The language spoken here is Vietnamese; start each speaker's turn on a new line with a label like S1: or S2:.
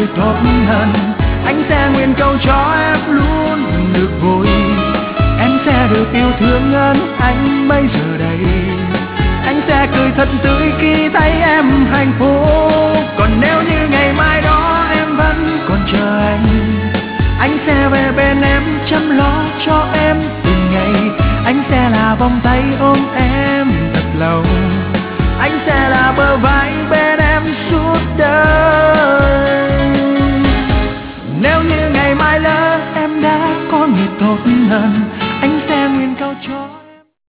S1: thót hận. Anh sẽ nguyện cầu cho em luôn được vui, em sẽ được yêu thương hơn anh bây giờ đây. Anh sẽ cười thật tươi khi thấy em hạnh phúc. Còn nếu như ngày mai đó em vẫn còn chờ anh sẽ về bên em chăm lo cho em từng ngày. Anh sẽ là vòng tay